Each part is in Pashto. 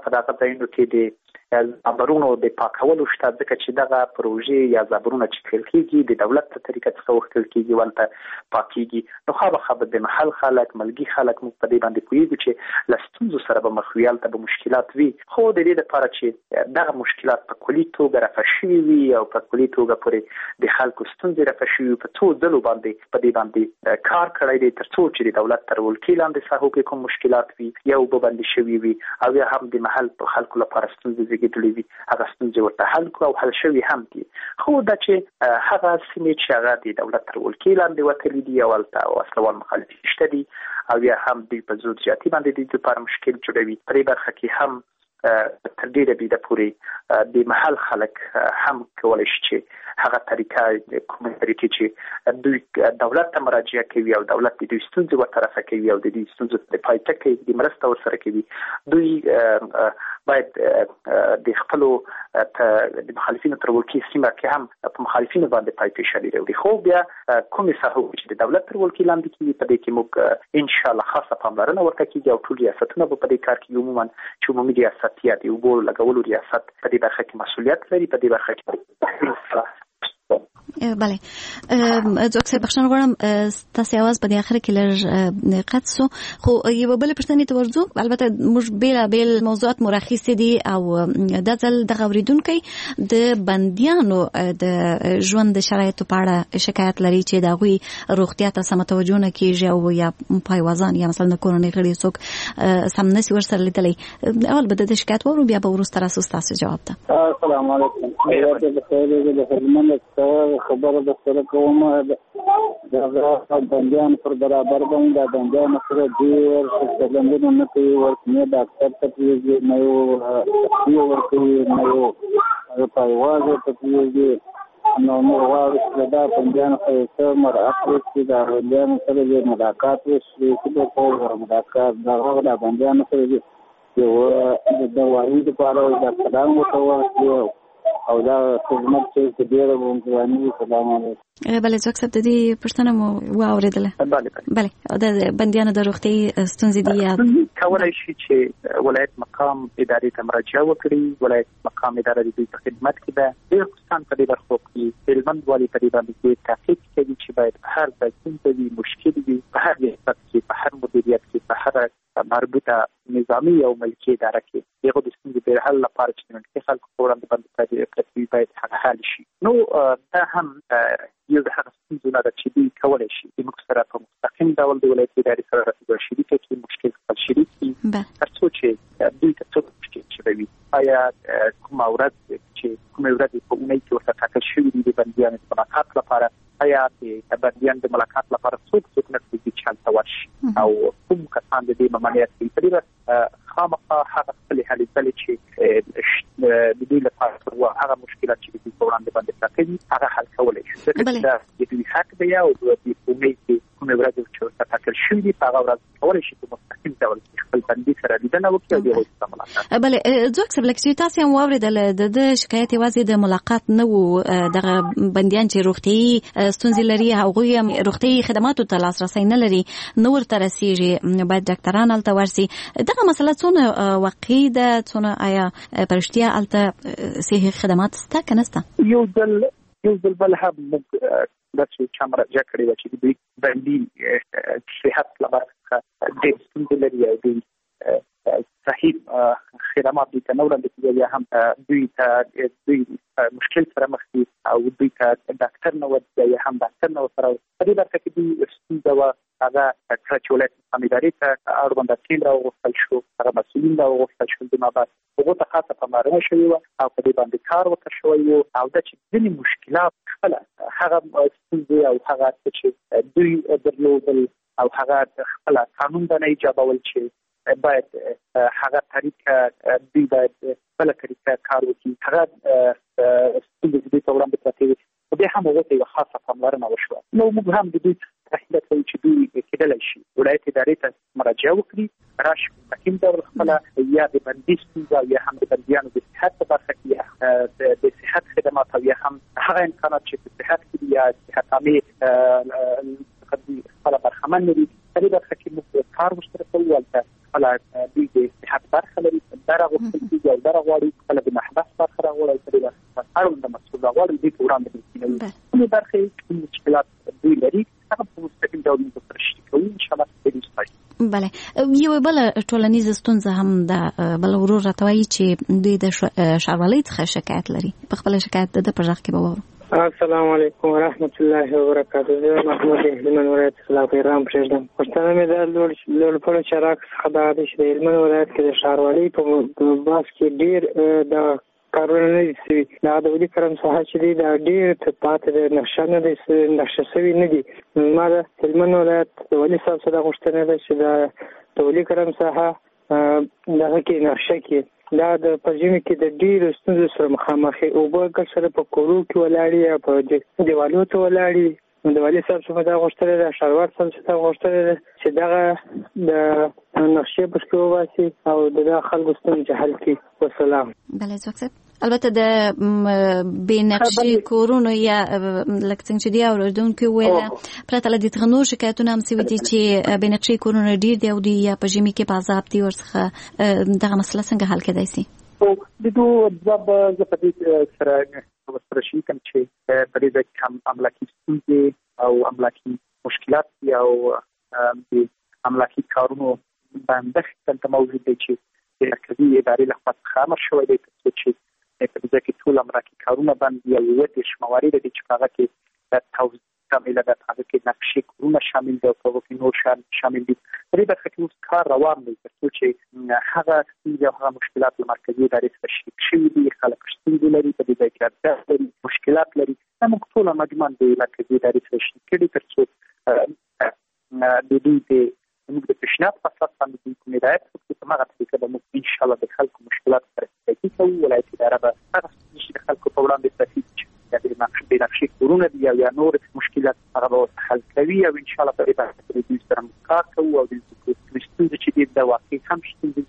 په دغه ځایونو کې د زابرونو د پاکولو شته، ځکه چې دغه پروژې یا زابرونه چې پیل کېږي د دولت په طریقه څخه وکړل کېږي ولته پاکېږي، نو خامخا به د محل خلک ملګي خلک موږ په دې باندې پوهېږو چې له ستونزو سره به مخ وي، هلته به مشکلات وي، خو د دې لپاره چې دغه مشکلات په کلي توګه رفع شوي وي او په کلي توګه پورې د خلکو ستونزې رفع شوي په څو ځلو باندې په دې باندې کار کړی دی تر څو چې د دولت تر ولکې لاندې ساحو کې کوم مشکلات وي یا اوبه بندې شوي وي او یا هم د محل په خلکو لپاره ستونزې زیږېدلې وي هغه ستونزې ورته حل کړو او حل شوي هم دي. خو دا چې هغه سیمې چې هغه د دولت تر ولکې لاندې وتلي دي او هلته وسلوال مخالفین شته دي او یا هم دوی په زور زیاتي باندې د دوی لپاره مشکل جوړوي، په دې برخه کې هم تر ډیره بده پورې د محل خلک هم کولای شي چې هغه طریقه کومه طریقې چې دوی دولت ته مراجعه کوي او دولت د دوی ستونزې ورطرفه کوي او د دوی ستونزې په پای ټکی د مرسته ورسره کوي، دوی باید د خپلو د مخالفینو تر ولکې سیمه کې هم په مخالفینو باندې پای فشار راوړي. خو بیا کومې ساحو چې د دولت تر ولکې لاندې کېږي په دې کې موږ ان شاء الله خاصه پاملرنه ورته کېږي او ټول ریاستونه به په دې کار کې عموما چې عمومي ریاست یا د اوبو لګولو ریاست په دې برخه کې مسؤلیت لري، په دې برخه کې بله. ځکه چې بخښنه غواړم تاسو आवाज په اخر کې لږ قطع شو، خو یو بل پښتنې ته ورځو. البته موږ بیل موضوعات مرخص دي او د ځل د غوریدونکو د بنديانو د ژوند شرایطو په اړه شکایت لري چې دا غوي روغتیا ته سم توجه نه کیږي او یا پایوازان یا مثلا کورونی غړي څوک سم نسی ورسره لیدلې. اول به د شکایت ورو بیا به ورسره تاسو جواب ته. السلام علیکم. خبره د سره کومه دا بندیان پر برابر باندې دا بندیان سره ډیر څرګندونه نه کوي، ورته ډاکټر ته پیږي نه یو ورته نه یو پایواز ته پیږي نو نو واړه دا بندیان سره مرحله کې دا بندیان سره د ملاقات وشي چې په ملاقات دا بندیان سره یو د دوايي لپاره دا قدم وکړو او دا خدمت چې ډیره ومنځواني. سلام علیکم. بله ځکه چې د دې پښتنه مو واوریدله. بله د بندیانو د روغتي ستونزې دي یا کولای شي چې ولایت مقام ادارې ته مراجعه وکړي. ولایت مقام اداره د دوی په خدمت کې ده. د افغانستان په دې برخو کې هلمند والي په دې باندې تحقیق کوي چې باید هر ځای څنګه وي مشکل وي په هر ریاست کې په هر مدیریت کې په هر مربوطه نظامی او ملکي اداره کې دغه د ستونزې د حل لپاره چې د خلکو په وړاندې باندې پرېکړې باید حل شي. نو دا هم یو د هغه ستونزو نه ده چې دوی کولی شي موږ سره په مستقیم ډول د ولایت ادارې سره راتلو شریکه کړي، مشکل خپل شریک کړي تر څو چې دوی ته څوک مشکل شوي آیا کومه ورځ په اونۍ کې ورته ټاکل شوي دي د بندیانو د ملاقات لپاره، آیا د بندیانو د ملاقات لپاره څوک نه کوي چې هلته ورشي او کوم کسان د دې ممانعت کوي. په دې خامخا هغه خپلې هلې ځلې چې د دوی لپاره هغه مشکلات چې د دوی په وړاندې باندې پراته دي هغه حل کولی شي. ځکه دا د دوی حق دی او د اونۍ کې کومې ورځې چې ورته ټاکل شوي دي په هغه ورځ کولی شي په مستقیم ډول خپل بندي سره لیدنه وکړي او د هغوی سره ملاقات. بله ځکه چې تاسو هم واورېدل د شکایت یوازې د ملاقات نه و، دغه بندیان چې روغتي ستونزې لري هغوی هم روغتي خدماتو ته لاسرسی نه لري، نه ورته رسیږي، باید ډاکټران هلته ورسي. دغه مسله څونه واقعي ده، څونه آیا په رښتیا هلته صحي خدمات شته که نشته؟ یو ځل بل هم موږ داسې چا مراجعه کړې وه چې د دوی بندي صحت له برخې څخه ډېر ستونزې لري او دوی صحیح خدمات دوی ته نه وړاندې کېږي یا هم دوی مشکل سره مخ دي او دوی ته ډاکټر نه ورځي یا هم ډاکټر نه ورسره. په دې برخه کې دوی ستونزه وه هغه کله چې ولایت مقام ادارې ته اړونده ټیم راوغوښتل شو، هغه مسؤلین راوغوښتل شول، د مابعد هغو ته خاصه پاملرنه شوې وه او په دې باندې کار وکړل شوی و او دا چې ځینې مشکلات خپله هغه ستونزې او هغه چې دوی درلودل او هغه خپله قانون ته نه ایجابول چې باید هغه طریقه دوی باید خپله طریقه کار وکړي، هغه ستونزې دوی په وړاندې پرتې وي. خو بیا هم هغو ته یوه خاصه پاملرنه وشوه. نو موږ هم د دوی تحلیل کوي چې دوی کېدلی شي ولایت ادارې ته مراجعه وکړي، راشي په مستقیم ډول خپله یا د بندي ستونزه یا هم د بندیانو د صحت په برخه کې د صحت خدمات او یا هم هغه امکانات چې په صحت کې دي یا صحت عامې خپله برخمن لري، په دې برخه کې موږ کار ورسره کوو. هلته خپله دوی د صحت برخه لري، د هغو کېږي او دا غواړي کله د محبس برخه راغواړي چې د اړوند د مسؤل غواړي د وړاندې کېږي نو برخه کې مشکلات دوی لري هغه په مستقیم ډول موږ سره شریک کوو ان شاء الله په دې ستاسو بله یو بل ټولنیز ستونزه هم د بل ورور راټوي چې دوی د ښاروالۍ څخه شکایت لري په خپل شکایت د پرځخ کې به وورو. السلام علیکم ورحمت الله وبرکاته. زه محمود هلمند ولایت څخه پیغام پرېږدم. پښتنه مې د لوړپوړو چراغ څخه دا دی چې د هلمند ولایت کې د ښاروالۍ په باس کې ډېر د کارونه نه دي سوي. دا د ولي کرم ساحه چې دی دا ډېر پاتې د نقشه نه دی نقشه سوي نه دي. ما د هلمند ولایت د ولي صاحب څخه غوښتنه ده چې د ولي کرم ساحه دغه کې نقشه کې دا د پرځینې کې د ډېرو ستونزو سره مخامخ اوبه ګل سره په کورو کې ولاړې یا په دیوالو ته ولاړې. د والي صاحب څخه دا غوښتنه ده ښاروال صاحب څخه غوښتنه ده چې دغه د نقشې په کې وباسي او د خلکو ستونزې حل کړي. والسلام. بله ځواک صاحب البته د بې نقشې کورونو یا لکه څنګه چې دی اورېدونکي وویله پرته له دې څخه نور شکایتونه هم سوي دي چې بې نقشې کورونه ډېر دي او دوی یا په ژمي کې په عذاب دي ورڅخه دغه مسله څنګه حل کېدای شي؟ د دوه ځواب زه په دې سره شریکم چې په دې کې هم املاکي ستونزې او املاکي مشکلات دي او د املاکي کارونو بندښت دلته موجود دی چې د مرکزي ادارې لخوا څخه امر شوی دی چې په دې کې ټول املاکي کارونه باندې یو وړ شمواري د چې هغه کې د توزیع شامل ده هغه کې نقشې کورونه شامل دي او په کې نور شامل دي. پرې برخه کې اوس کار روان دی چې هغه هغه مشکلات د مرکزي ادارې سره شریک شوي دي. خلک ستونزې لري په دې کې لري مشکلات لري موږ ټول مجموعاً د مرکزي ادارې سره شریک کړي ترڅو د دې موږ د پیشنهاد په اساس باندې کوم هدایت وکړو په هغه طریقه به موږ ان شاء الله د خلکو مشکلات سره تحقیق کوو. ولایت اداره به هغه چې د خلکو په وړاندې تفصیل د نقشې کورونه دي یا نور مشکلات هغه به حل کوي او ان شاء الله په دې باندې د دې سره کار کوو او د ستونزې چې دې د واقعي هم ستونزې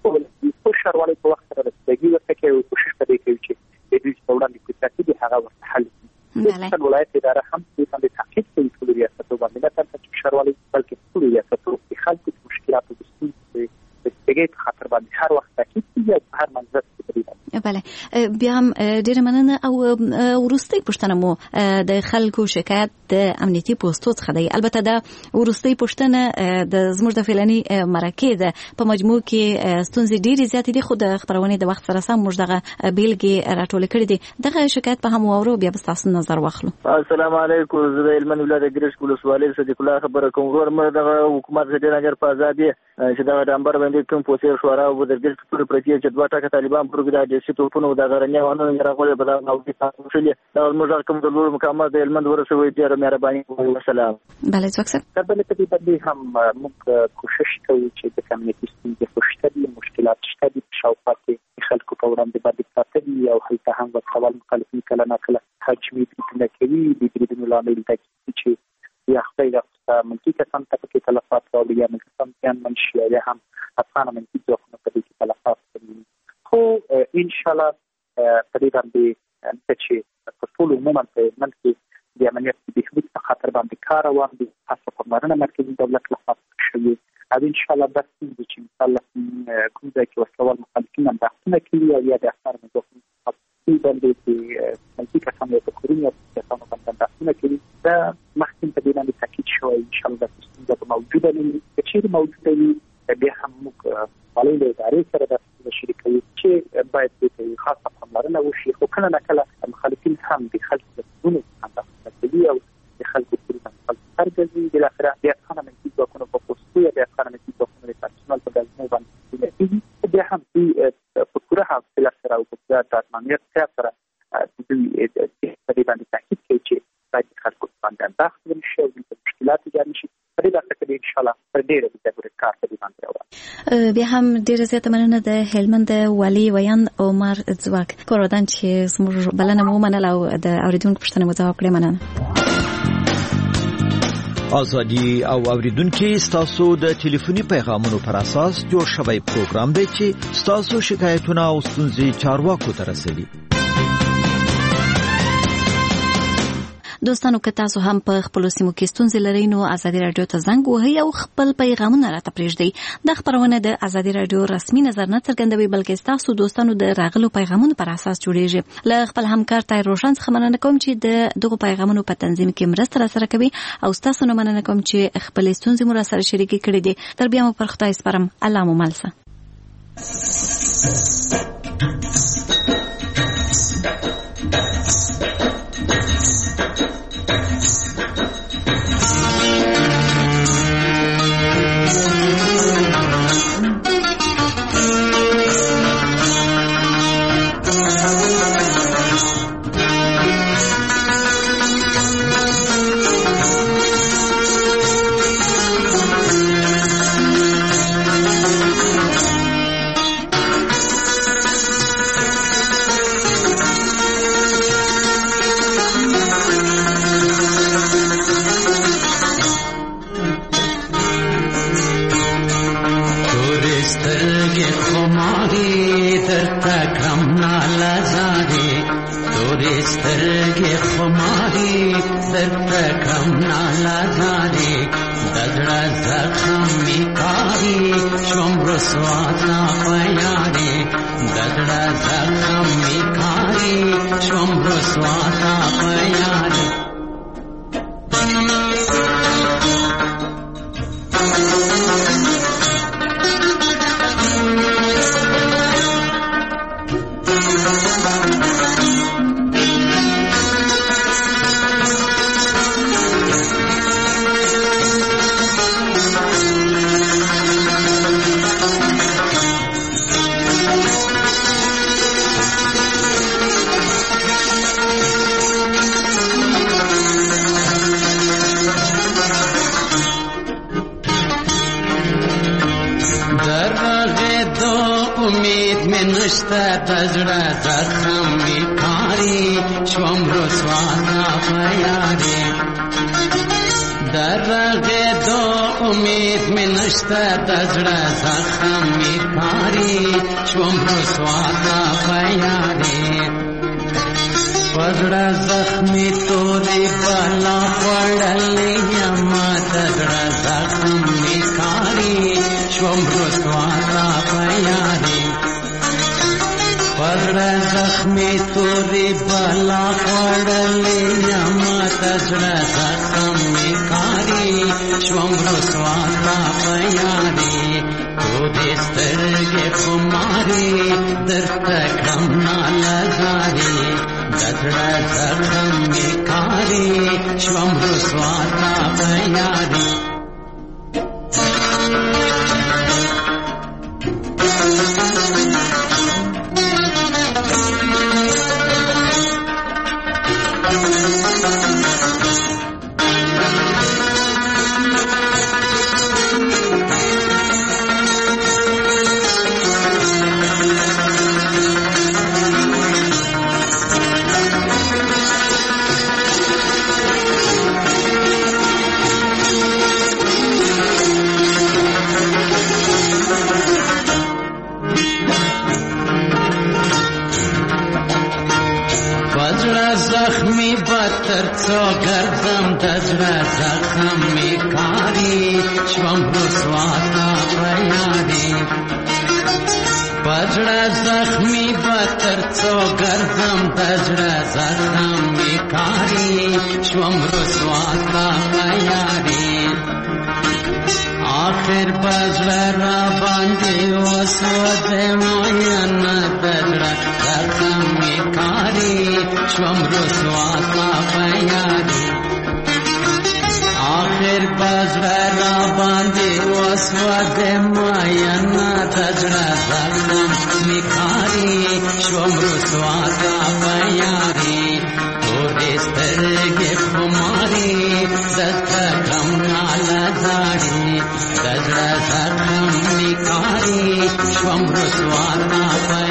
چې د ښاروالۍ په وخت سره رسیدګي ورته کوي او کوشش کوي چې د دې په وړاندې کوم ترتیب هغه ورته حل کړي. د ولایت اداره هم د باندې تحقیق کوي ټول ریاستو باندې نه ترڅو ښاروالۍ بلکې ټول ریاستو د خلکو مشکلات او ستونزې د استګې خاطر باندې هر وخت تحقیق کوي او هر منځ بله بیا هم ډیره مننه او وروستۍ پوښتنه مو د خلکو شکایت د امنیتي پوسټو څخه دی. البته دا وروستۍ پوښتنه د زموږ د فلاني مرکې ده په مجموع کې ستونزې ډیرې زیاتې دي خو د خبرونې د وخت سره سم موږ دغه بیلګې راټولې کړې دي. دغه شکایت په هم واورو بیا به تاسو نظر واخلو. السلام علیکم. زه د هلمند ولایت ګرشک ولسوالۍ صدیق الله خبره کوم. ورور مې دغه حکومت ډېر نظر په آزادي چې دغه ډامبر باندې کوم پوسټ شورا او د ګرشک ټول پرتی چې دوه ټاکه طالبان پروګرام دي چې توپونه د غرنیو ونو راغلي په دغه نوې تاسو شلې دا موږ کوم د لور مکمل د هلمند ورسوي ډېر مهرباني کوي. والسلام. بله ځواک صاحب تربله په دې باندې هم موږ کوشش کوو چې د کمیونټي ستونزې خوشتري مشکلات شته دي شاوخوا کې خلکو په وړاندې باندې ساتلي او هلته هم وسوال مخالفین کله نه کله حجمي پریکړه کوي د دې لامل دی چې یا خپل ملکی کسان ته کې تلفات راوړي یا کسان ځان منشي یا هم افغان منځي ځواکونه په دې کې تلفات کوي. خو ان شاء الله په دې باندې چې په ټول عموما په منځ د امنیت د بهبود په خاطر باندې کار روان دي. تاسو په مرنه مرکزي دولت لخوا شوی او ان شاء الله د چې مثلا کوم ځای کې وسوال مخالفین هم بحثونه کوي او یا د اثر مزخرف په باندې چې منځي کسان یې په کورونو کسانو باندې بحثونه کوي. دا مخکې په دې باندې تاکید شوی ان شاء الله د موجوده نه چې موجوده وي بیا هم موږ ولې د ادارې سره د شریکوي چې باید د خاصه پاملرنه وشي. خو کله نه کله مخالفین هم د خلکو د ټولو څخه کوي او د خلکو د څرګندوي د اخره بیا څنګه منځي ځواکونه په پوسټو یا بیا څنګه منځي ځواکونه د پرسونل په ځای باندې کوي. بیا هم په پوره حوصله سره او په ځای امنیت سره د دې باندې تاکید کوي چې باید خلکو باندې بحث وشي او د مشکلات ایجاد شي. په دې باندې ان شاء الله پر ډیره د کار په دې باندې راوړي. بیا هم ډیره زیاته مننه د هلمند والي ویان عمر ځواک کوردان چې زموږ بلنه مو منله او د اوریدونکو پوښتنه مو ځواب کړې. مننه. ازادي او اوریدونکو تاسو د ټلیفوني پیغامونو پر اساس جوړ شوی پروګرام دی چې تاسو شکایتونه او ستونزې چارواکو ته رسوي. دوستانو که تاسو هم په خپل سیمو کې ستونزې لرئ نو ازادي رادیو ته زنګ وهئ او خپل پیغامونه راته پرېږدئ. دا خبرونه د ازادي رادیو رسمي نظر نه څرګندوي بلکې ستاسو دوستانو د راغلو پیغامونو پر اساس جوړیږي. له خپل همکار طاهر روشن څخه مننه کوم چې د دغو پیغامونو په تنظیم کې مرسته راسره کوي او ستاسو نه مننه کوم چې خپل ستونزې مو راسره شریکې کړې دي. تر بیا مو پر خدای سپارم. الله مو مل شه. Swamruswata